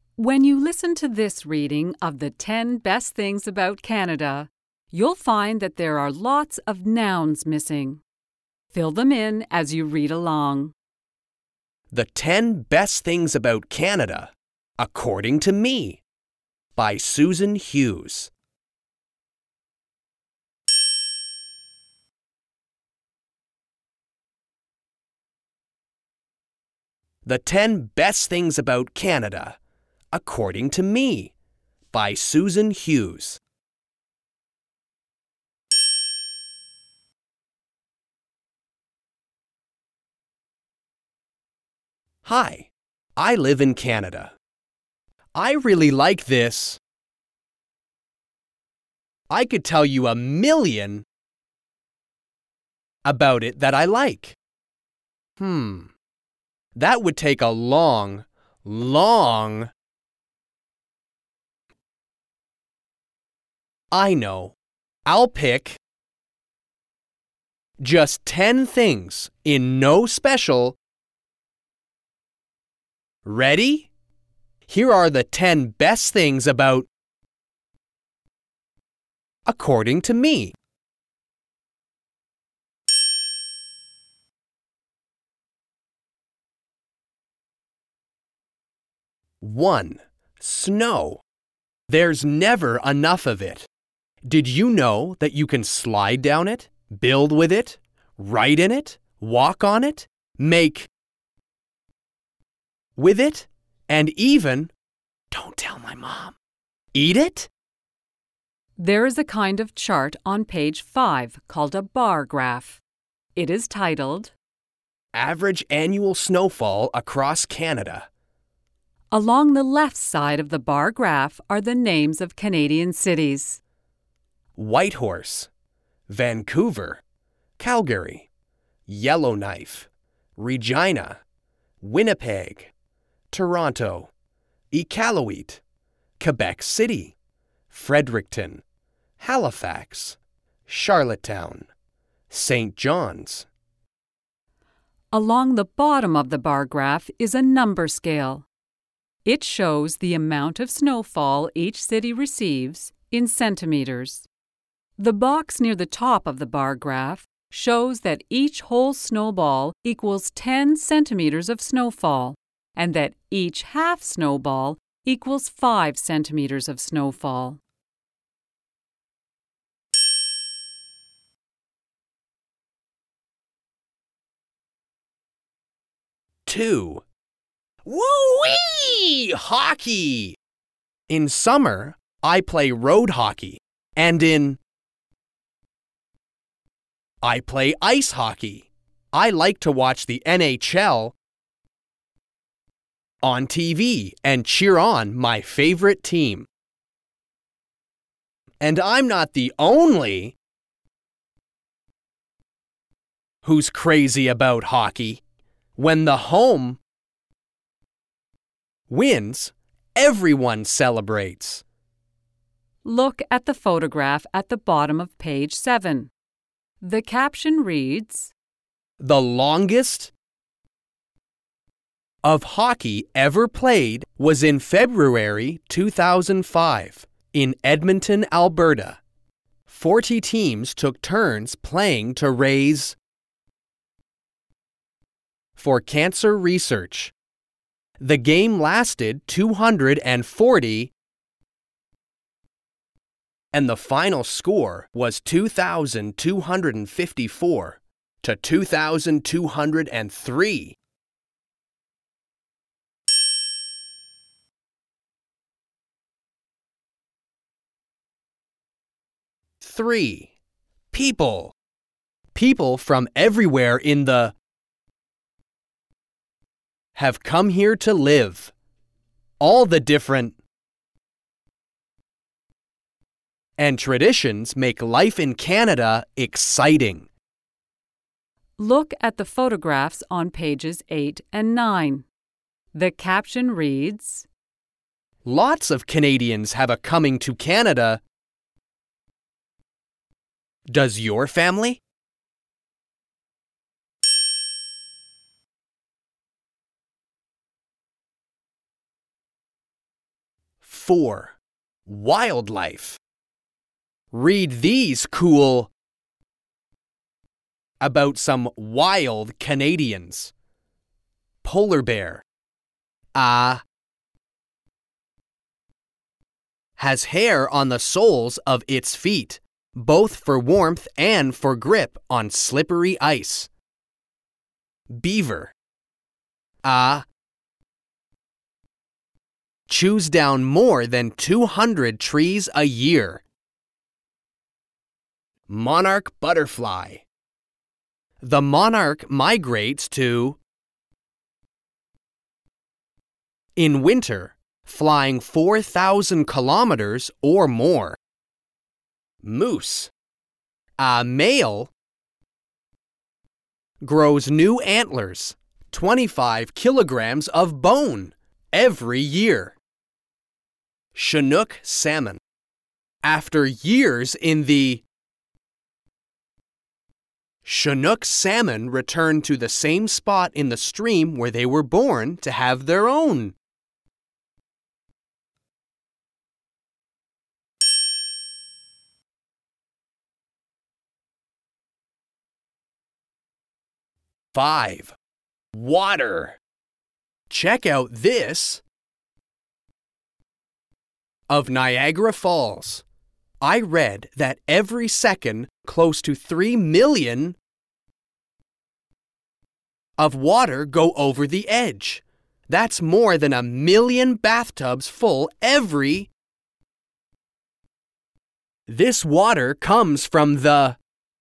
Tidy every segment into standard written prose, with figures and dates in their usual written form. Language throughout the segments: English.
When you listen to this reading of the 10 Best Things About Canada, you'll find that there are lots of nouns missing. Fill them in as you read along. The 10 Best Things About Canada, According to Me, by Susan Hughes. The 10 Best Things About Canada, According to Me, by Susan Hughes. Hi, I live in Canada. I really like this. I could tell you a million about it that I like. That would take a long I know. I'll pick just 10 things in no special. Ready? Here are the 10 best things about according to me. One, snow. There's never enough of it. Did you know that you can slide down it, build with it, write in it, walk on it, make with it, and even, don't tell my mom, eat it? There is a kind of chart on page 5 called a bar graph. It is titled, Average Annual Snowfall Across Canada. Along the left side of the bar graph are the names of Canadian cities. Whitehorse, Vancouver, Calgary, Yellowknife, Regina, Winnipeg, Toronto, Iqaluit, Quebec City, Fredericton, Halifax, Charlottetown, St. John's. Along the bottom of the bar graph is a number scale. It shows the amount of snowfall each city receives in centimeters. The box near the top of the bar graph shows that each whole snowball equals 10 centimeters of snowfall, and that each half snowball equals 5 centimeters of snowfall. Two, woo-wee! Hockey! In summer, I play road hockey, and I play ice hockey. I like to watch the NHL on TV and cheer on my favorite team. And I'm not the only who's crazy about hockey. When the home wins, everyone celebrates. Look at the photograph at the bottom of page 7. The caption reads, The longest of hockey ever played was in February 2005 in Edmonton, Alberta. 40 teams took turns playing to raise for cancer research. The game lasted 240 and the final score was 2,254 to 2,203. Three, people. People from everywhere in the have come here to live. All the different and traditions make life in Canada exciting. Look at the photographs on pages 8 and 9. The caption reads, Lots of Canadians have a coming to Canada. Does your family? 4. Wildlife. Read these cool about some wild Canadians. Polar bear. Has hair on the soles of its feet, both for warmth and for grip on slippery ice. Beaver. Chews down more than 200 trees a year. Monarch butterfly. The monarch migrates to in winter, flying 4,000 kilometers or more. Moose. A male grows new antlers, 25 kilograms of bone every year. Chinook salmon. After years in the Chinook salmon return to the same spot in the stream where they were born to have their own. Five. Water. Check out this of Niagara Falls. I read that every second, close to 3 million of water go over the edge. That's more than 1 million bathtubs full every. This water comes from the.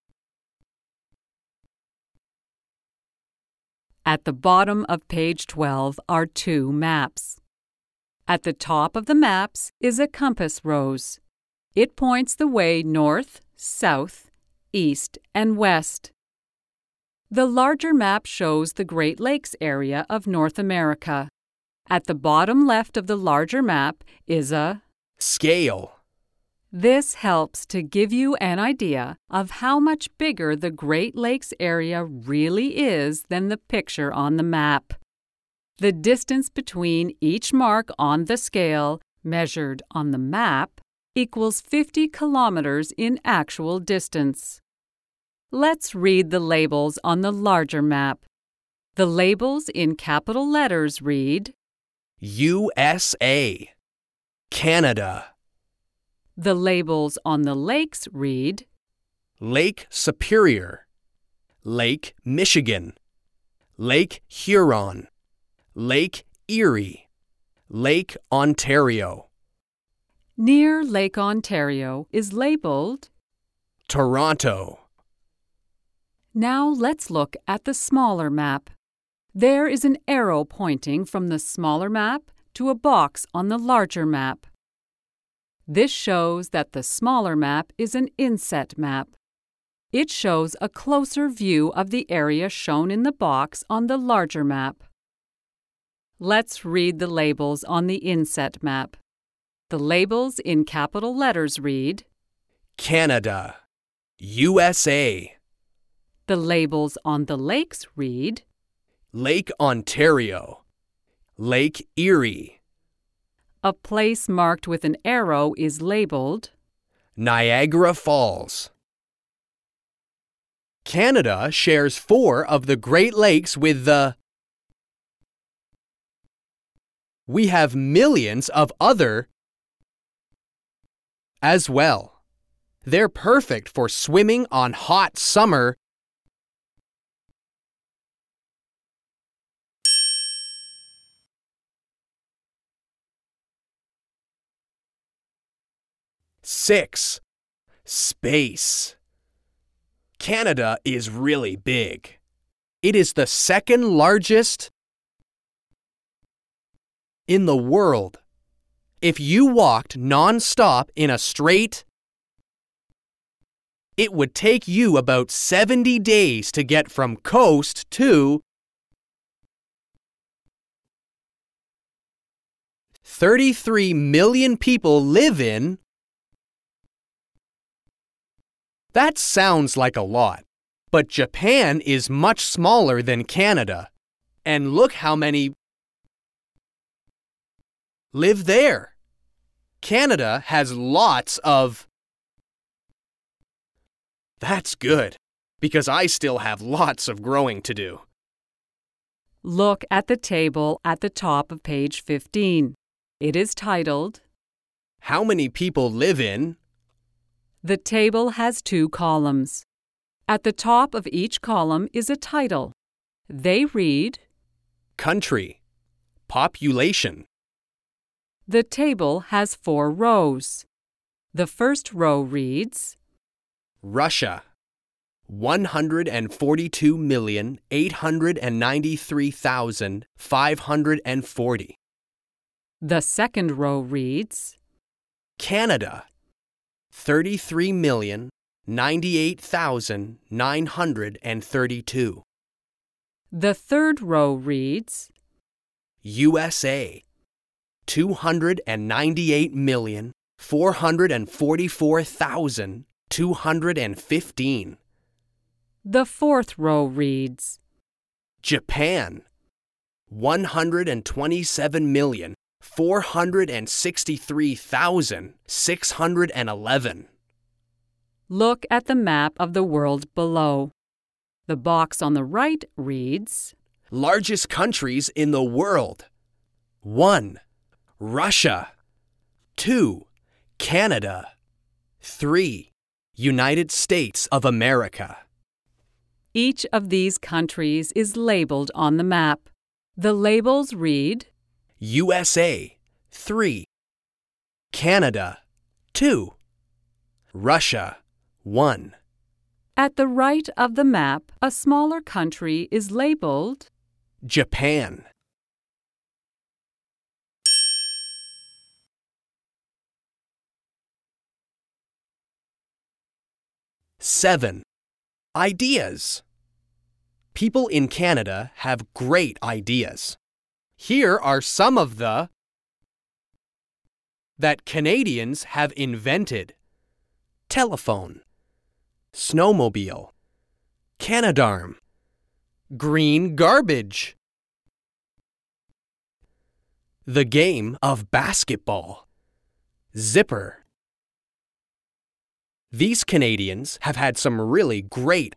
At the bottom of page 12 are 2 maps. At the top of the maps is a compass rose. It points the way north, south, east, and west. The larger map shows the Great Lakes area of North America. At the bottom left of the larger map is a scale. This helps to give you an idea of how much bigger the Great Lakes area really is than the picture on the map. The distance between each mark on the scale, measured on the map, equals 50 kilometers in actual distance. Let's read the labels on the larger map. The labels in capital letters read USA, Canada. The labels on the lakes read Lake Superior, Lake Michigan, Lake Huron, Lake Erie, Lake Ontario. Near Lake Ontario is labeled Toronto. Now let's look at the smaller map. There is an arrow pointing from the smaller map to a box on the larger map. This shows that the smaller map is an inset map. It shows a closer view of the area shown in the box on the larger map. Let's read the labels on the inset map. The labels in capital letters read Canada, USA. The labels on the lakes read Lake Ontario, Lake Erie. A place marked with an arrow is labeled Niagara Falls. Canada shares 4 of the Great Lakes with the. We have millions of other as well. They're perfect for swimming on hot summer. Six. Space. Canada is really big. It is the second largest in the world. If you walked non-stop in a straight, it would take you about 70 days to get from coast to 33 million people live in. That sounds like a lot, but Japan is much smaller than Canada. And look how many live there. Canada has lots of... That's good, because I still have lots of growing to do. Look at the table at the top of page 15. It is titled, How many people live in... The table has 2 columns. At the top of each column is a title. They read, Country, population. The table has 4 rows. The first row reads, Russia, 142,893,540. The second row reads, Canada, 33,098,932. The third row reads, USA, 298,444,215. The fourth row reads, Japan, 127,463,611. Look at the map of the world below. The box on the right reads, Largest countries in the world. 1. Russia. 2. Canada. 3. United States of America. Each of these countries is labeled on the map. The labels read, USA, 3. Canada, 2. Russia, 1. At the right of the map, a smaller country is labeled Japan. Seven. Ideas. People in Canada have great ideas. Here are some of the that Canadians have invented. Telephone, snowmobile, Canadarm, green garbage, the game of basketball, zipper. These Canadians have had some really great.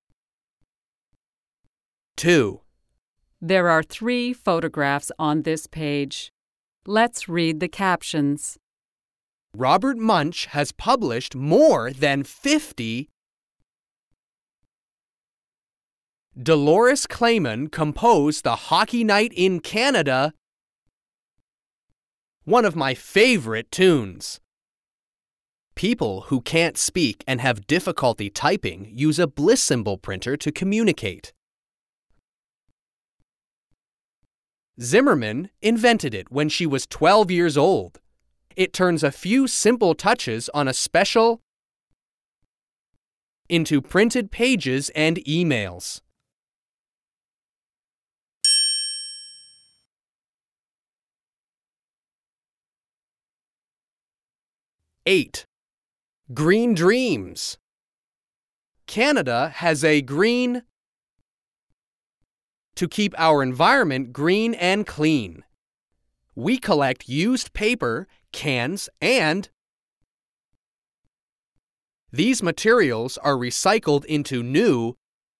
2. There are 3 photographs on this page. Let's read the captions. Robert Munsch has published more than 50. Dolores Claman composed The Hockey Night in Canada, one of my favorite tunes. People who can't speak and have difficulty typing use a bliss symbol printer to communicate. Zimmerman invented it when she was 12 years old. It turns a few simple touches on a special into printed pages and emails. 8. Green dreams. Canada has a green to keep our environment green and clean. We collect used paper, cans, and these materials are recycled into new.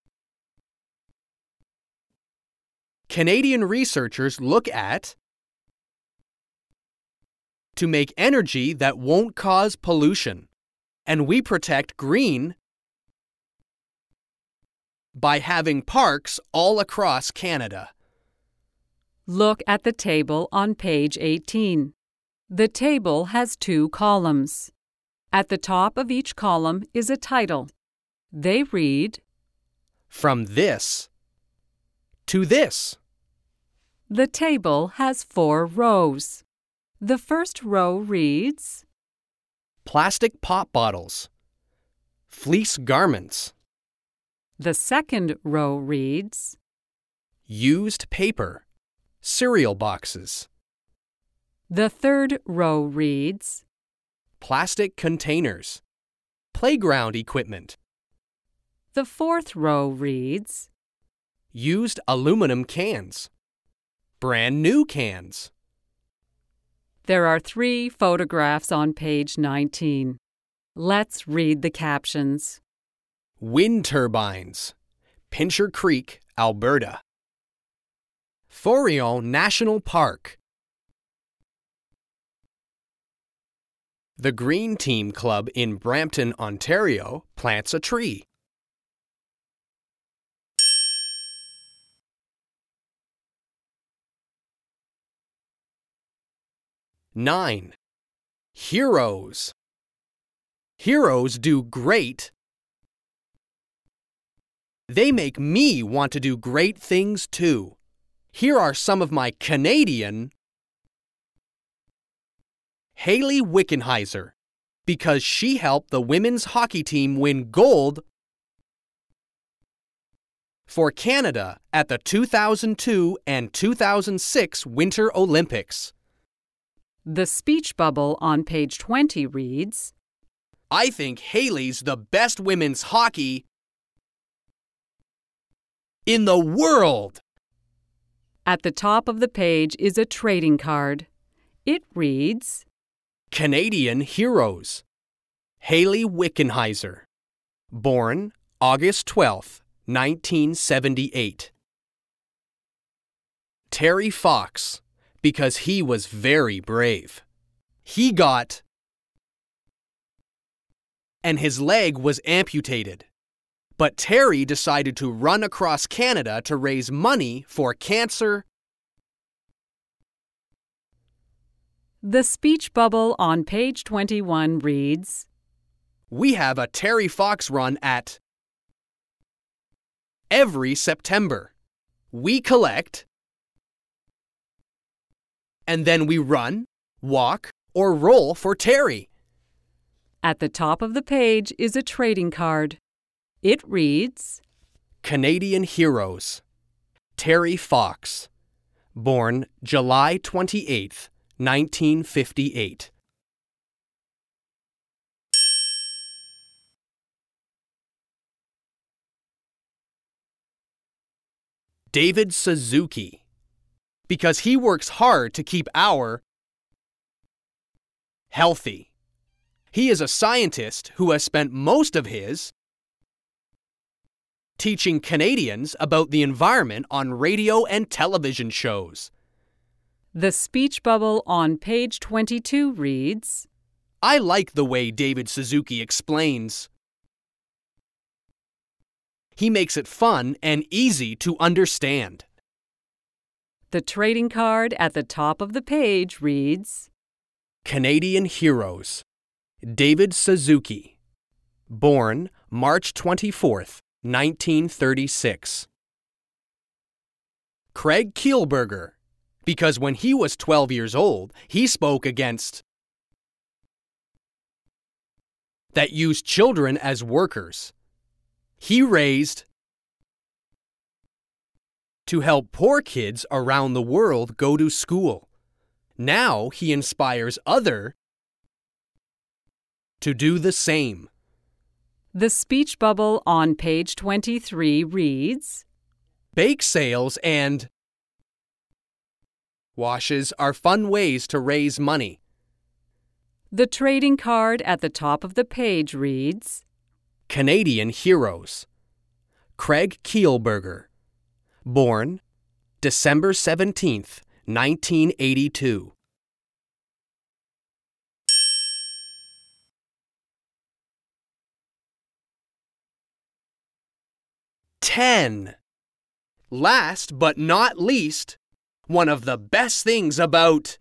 Canadian researchers look at to make energy that won't cause pollution, and we protect green by having parks all across Canada. Look at the table on page 18. The table has 2 columns. At the top of each column is a title. They read, From this to this. The table has 4 rows. The first row reads, Plastic pop bottles, fleece garments. The second row reads, Used paper, cereal boxes. The third row reads, Plastic containers, playground equipment. The fourth row reads, Used aluminum cans, brand new cans. There are 3 photographs on page 19. Let's read the captions. Wind turbines. Pincher Creek, Alberta. Forillon National Park. The Green Team Club in Brampton, Ontario plants a tree. Nine. Heroes. Heroes do great. They make me want to do great things too. Here are some of my Canadian. Hayley Wickenheiser, because she helped the women's hockey team win gold for Canada at the 2002 and 2006 Winter Olympics. The speech bubble on page 20 reads, I think Hayley's the best women's hockey in the world. At the top of the page is a trading card. It reads, Canadian Heroes. Hayley Wickenheiser. Born August 12, 1978. Terry Fox, because he was very brave. He got, and his leg was amputated. But Terry decided to run across Canada to raise money for cancer. The speech bubble on page 21 reads, We have a Terry Fox run at every September. We collect, and then we run, walk, or roll for Terry. At the top of the page is a trading card. It reads, Canadian Heroes. Terry Fox. Born July 28, 1958. David Suzuki. Because he works hard to keep our healthy. He is a scientist who has spent most of his teaching Canadians about the environment on radio and television shows. The speech bubble on page 22 reads, I like the way David Suzuki explains. He makes it fun and easy to understand. The trading card at the top of the page reads, Canadian Heroes. David Suzuki. Born March 24th, 1936. Craig Kielburger. Because when he was 12 years old, he spoke against that used children as workers. He raised to help poor kids around the world go to school. Now he inspires others to do the same. The speech bubble on page 23 reads, Bake sales and washes are fun ways to raise money. The trading card at the top of the page reads, Canadian Heroes. Craig Kielburger. Born December 17th, 1982. Ten. Last but not least, one of the best things about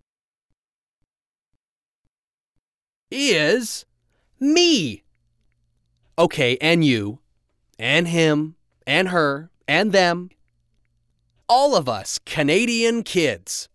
is me. Okay, and you, and him, and her, and them. All of us Canadian kids.